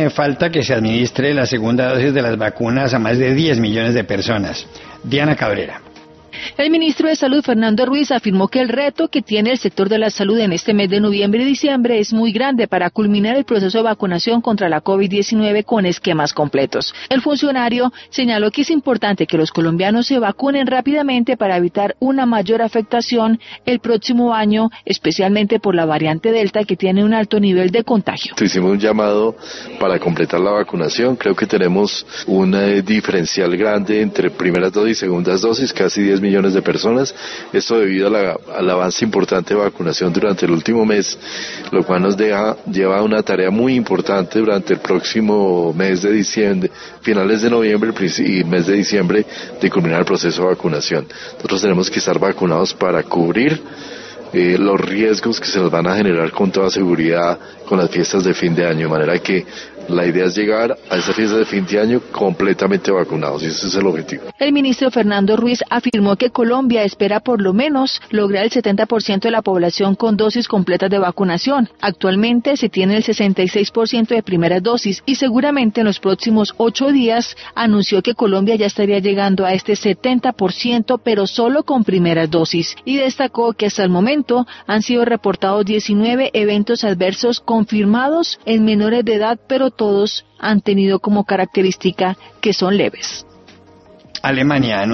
falta que se administre la segunda dosis de las vacunas a más de 10 millones de personas. Diana Cabrera. El ministro de Salud, Fernando Ruiz, afirmó que el reto que tiene el sector de la salud en este mes de noviembre y diciembre es muy grande para culminar el proceso de vacunación contra la COVID-19 con esquemas completos. El funcionario señaló que es importante que los colombianos se vacunen rápidamente para evitar una mayor afectación el próximo año, especialmente por la variante Delta, que tiene un alto nivel de contagio. Hicimos un llamado para completar la vacunación. Creo que tenemos un diferencial grande entre primeras dosis y segundas dosis, casi 10 millones de personas. Esto debido al avance importante de vacunación durante el último mes, lo cual nos lleva a una tarea muy importante durante el próximo mes de diciembre, finales de noviembre y mes de diciembre, de culminar el proceso de vacunación. Nosotros tenemos que estar vacunados para cubrir los riesgos que se nos van a generar con toda seguridad con las fiestas de fin de año, de manera que la idea es llegar a esas fiestas de fin de año completamente vacunados, y ese es el objetivo. El ministro Fernando Ruiz afirmó que Colombia espera por lo menos lograr el 70% de la población con dosis completas de vacunación. Actualmente se tiene el 66% de primeras dosis y seguramente en los próximos 8 días anunció que Colombia ya estaría llegando a este 70%, pero solo con primeras dosis. Y destacó que hasta el momento han sido reportados 19 eventos adversos confirmados en menores de edad, pero todos han tenido como característica que son leves. Alemania